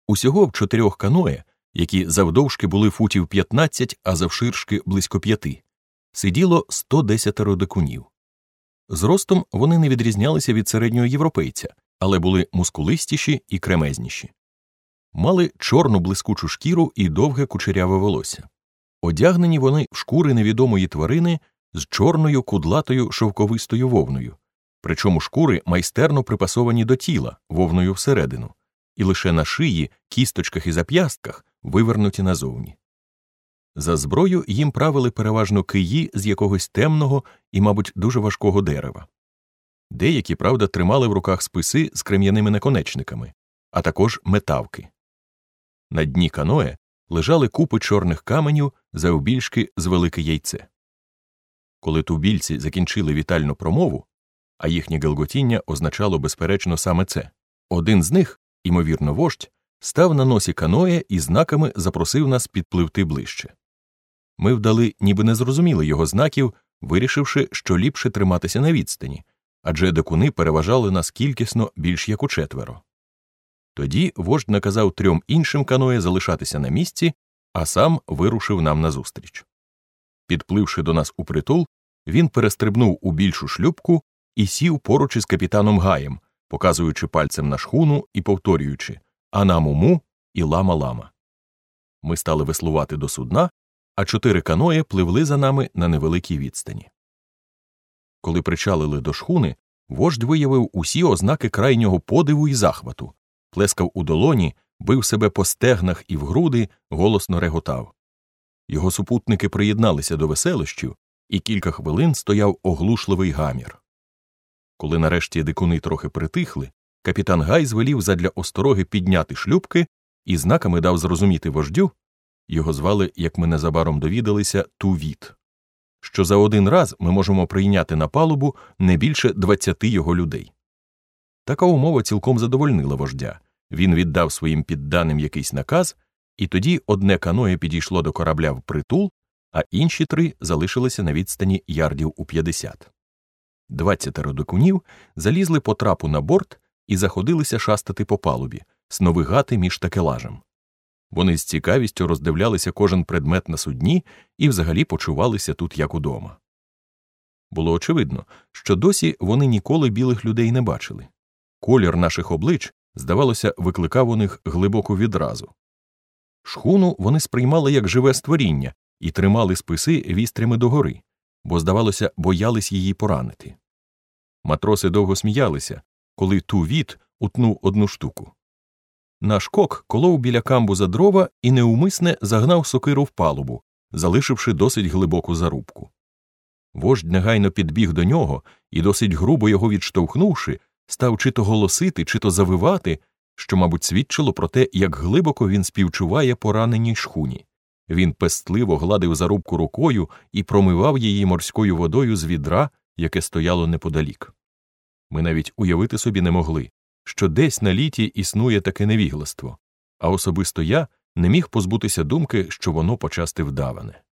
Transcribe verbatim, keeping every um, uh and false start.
Усього в чотирьох каное, які завдовжки були футів п'ятнадцять, а завширшки близько п'яти, сиділо сто десять дикунів. Зростом вони не відрізнялися від середнього європейця, але були мускулистіші і кремезніші. Мали чорну блискучу шкіру і довге кучеряве волосся. Одягнені вони в шкури невідомої тварини з чорною кудлатою шовковистою вовною, причому шкури майстерно припасовані до тіла, вовною всередину, і лише на шиї, кісточках і зап'ястках вивернуті назовні. За зброю їм правили переважно киї з якогось темного і, мабуть, дуже важкого дерева. Деякі, правда, тримали в руках списи з крем'яними наконечниками, а також метавки. На дні каное лежали купи чорних каменів завбільшки з велике яйце. Коли тубільці закінчили вітальну промову, а їхнє гелготіння означало безперечно саме це, один з них, імовірно вождь, став на носі каное і знаками запросив нас підпливти ближче. Ми вдали, ніби не зрозуміли його знаків, вирішивши, що ліпше триматися на відстані, адже дикуни переважали нас кількісно більш як у четверо. Тоді вождь наказав трьом іншим каное залишатися на місці, а сам вирушив нам назустріч. Підпливши до нас упритул, він перестрибнув у більшу шлюпку і сів поруч із капітаном Гаєм, показуючи пальцем на шхуну і повторюючи «Анамуму» і «Лама-лама». Ми стали веслувати до судна, а чотири каное пливли за нами на невеликій відстані. Коли причалили до шхуни, вождь виявив усі ознаки крайнього подиву і захвату, плескав у долоні, бив себе по стегнах і в груди, голосно реготав. Його супутники приєдналися до веселощів, і кілька хвилин стояв оглушливий гамір. Коли нарешті дикуни трохи притихли, капітан Гай звелів задля остороги підняти шлюпки і знаками дав зрозуміти вождю, його звали, як ми незабаром довідалися, Тувіт, що за один раз ми можемо прийняти на палубу не більше двадцяти його людей. Така умова цілком задовольнила вождя. Він віддав своїм підданим якийсь наказ, і тоді одне каное підійшло до корабля впритул, а інші три залишилися на відстані ярдів у п'ятдесят. Двадцятеро дикунів залізли по трапу на борт і заходилися шастати по палубі, сновигати між такелажем. Вони з цікавістю роздивлялися кожен предмет на судні і взагалі почувалися тут як удома. Було очевидно, що досі вони ніколи білих людей не бачили. Колір наших облич, здавалося, викликав у них глибоку відразу. Шхуну вони сприймали як живе створіння і тримали списи вістрями догори, бо, здавалося, боялись її поранити. Матроси довго сміялися, коли Тувіт утнув одну штуку. Наш кок колов біля камбуза дрова і неумисне загнав сокиру в палубу, залишивши досить глибоку зарубку. Вождь негайно підбіг до нього і, досить грубо його відштовхнувши, став чи то голосити, чи то завивати, що, мабуть, свідчило про те, як глибоко він співчуває пораненій шхуні. Він пестливо гладив зарубку рукою і промивав її морською водою з відра, яке стояло неподалік. Ми навіть уявити собі не могли, що десь на літі існує таке невігластво, а особисто я не міг позбутися думки, що воно почасти вдаване.